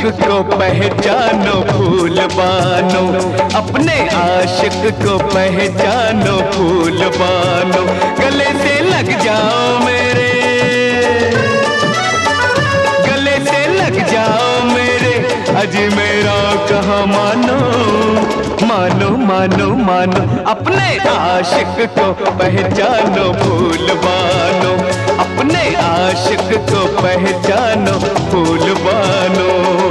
को पहचानो फूल बानो, अपने आशिक को पहचानो फूल बानो। गले से लग जाओ मेरे, गले से लग जाओ मेरे, अजी मेरा कहाँ मानो, मानो मानो मानो। अपने आशिक को पहचानो फूल बानो, अपने आशिक को पहचानो फूल बानो।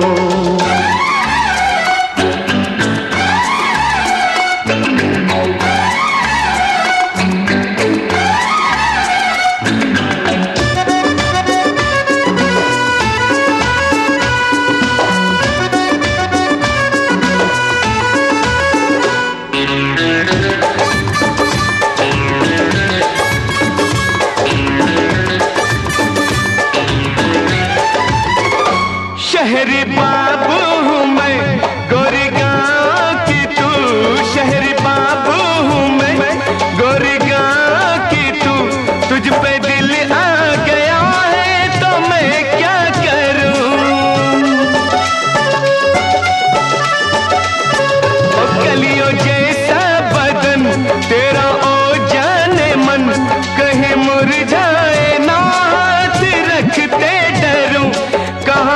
शहरी बाबू हूँ मैं, गोरी गाँव की तू, शहरी बाबू हूँ मैं, गोरी गाँव की तू। तुझ पे दिल आ गया है तो मैं क्या करूँ। ओ कलियों जैसा बदन तेरा ओ जाने मन, कहीं मुरझाए ना हाथ रखते डरूं। कहाँ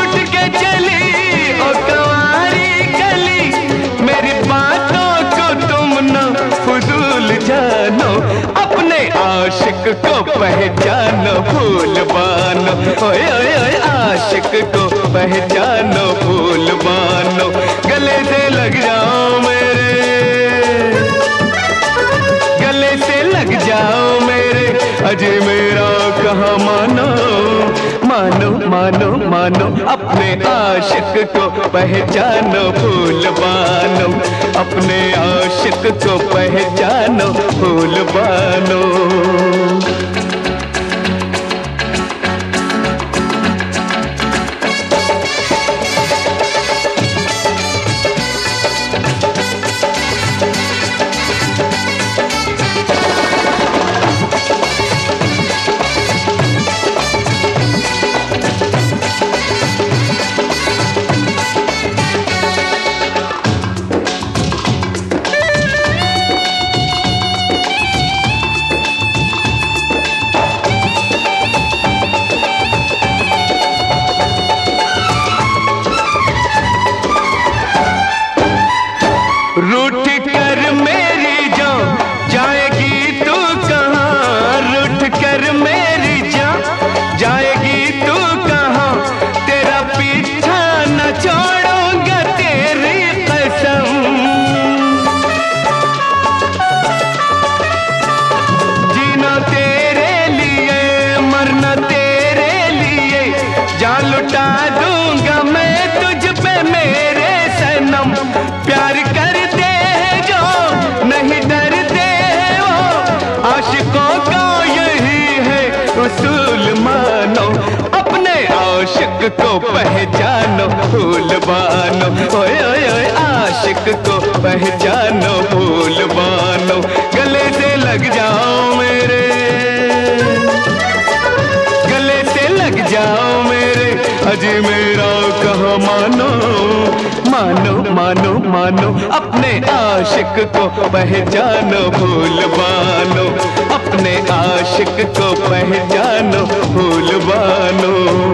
अपने आशिक को पहचानो फूल बानो, ओए ओए ओए आशिक को पहचानो फूल बानो। गले से लग जाओ मेरे, गले से लग जाओ मेरे, अजय मेरा कहाँ मानो, मानो मानो मानो। अपने आशिक को पहचानो फूल बानो, अपने आशिक को पहचानो फूल बानो। रूठ कर मेरी जान जाएगी तू कहाँ, रूठ कर मेरी जान जाएगी तू कहाँ। तेरा पीछा न छोड़ूंगा तेरी कसम। जीना तेरे लिए, मरना तेरे लिए, जान लुटा दूंगा मैं तुझ पे मेरे सनम। प्यार करते हैं जो नहीं डरते हैं वो, आशिकों का यही है उसूल मानो। अपने आशिक को पहचानो फूल बानो, ओए ओए ओए आशिक को पहचानो फूल बानो। गले से लग जाओ मेरे, गले से लग जाओ मेरे, अजी मेरा कहाँ मानो, मानो मानो मानो। अपने आशिक को पहचानो फूल बानो, अपने आशिक को पहचानो फूल बानो।